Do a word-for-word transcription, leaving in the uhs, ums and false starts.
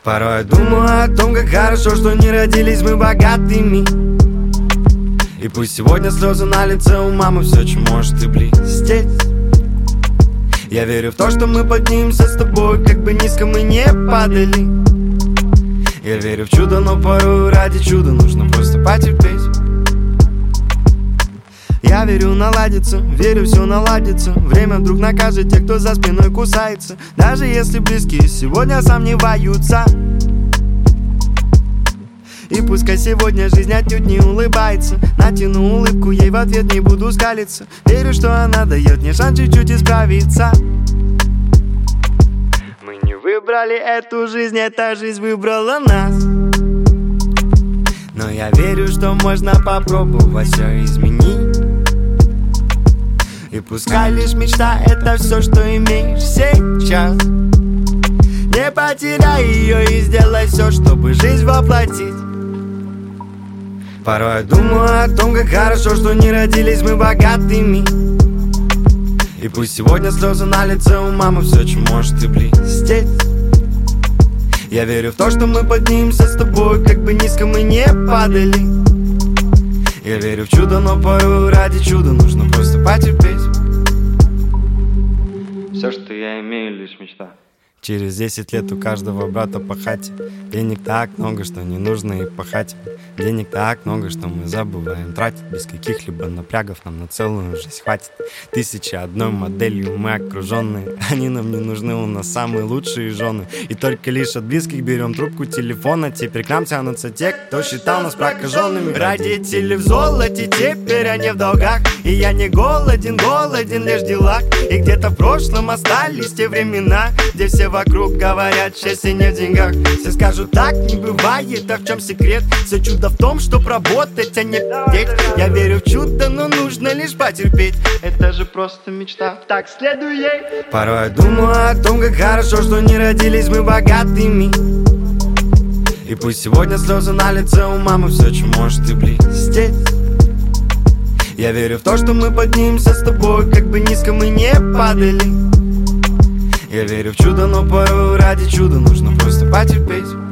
Порой я думаю о том, как хорошо, что не родились мы богатыми. И пусть сегодня слезы на лице у мамы, все, чем может и блестеть. Я верю в то, что мы поднимемся с тобой, как бы низко мы не падали. Я верю в чудо, но порой ради чуда нужно просто потерпеть. Я верю, наладится, верю, все наладится. Время вдруг накажет тех, кто за спиной кусается. Даже если близкие сегодня сомневаются. И пускай сегодня жизнь отнюдь не улыбается, натяну улыбку, ей в ответ не буду скалиться. Верю, что она дает мне шанс чуть-чуть исправиться. Мы не выбрали эту жизнь, эта жизнь выбрала нас. Но я верю, что можно попробовать все изменить. И пускай лишь мечта — это все, что имеешь сейчас. Не потеряй ее и сделай все, чтобы жизнь воплотить. Порой я думаю о том, как хорошо, что не родились мы богатыми. И пусть сегодня слезы на лице у мамы, все, чем может и блестеть. Я верю в то, что мы поднимемся с тобой, как бы низко мы не падали. Я верю в чудо, но порой ради чуда нужно просто потерпеть. Все, что я имею, лишь мечта. Через десять лет у каждого брата по хате. Денег так много, что не нужно и пахать. Денег так много, что мы забываем тратить. Без каких-либо напрягов нам на целую жизнь хватит. Тысячи одной моделью мы окруженные. Они нам не нужны, у нас самые лучшие жены. И только лишь от близких берем трубку телефона. Теперь к нам тянутся те, кто считал нас прокаженными. Родители в золоте, теперь они в долгах. И я не голоден, голоден лишь в делах. И где-то в прошлом остались те времена, где все вокруг говорят, счастье не в деньгах. Все скажут, так не бывает, а в чем секрет? Все чудо в том, чтоб работать, а не петь. Я верю в чудо, но нужно лишь потерпеть. Это же просто мечта, так следуй ей. Порой я думаю о том, как хорошо, что не родились мы богатыми. И пусть сегодня слезы на лице у мамы, все, чем может и блестеть. Я верю в то, что мы поднимемся с тобой, как бы низко мы не падали. Я верю в чудо, но порой ради чуда нужно просто потерпеть.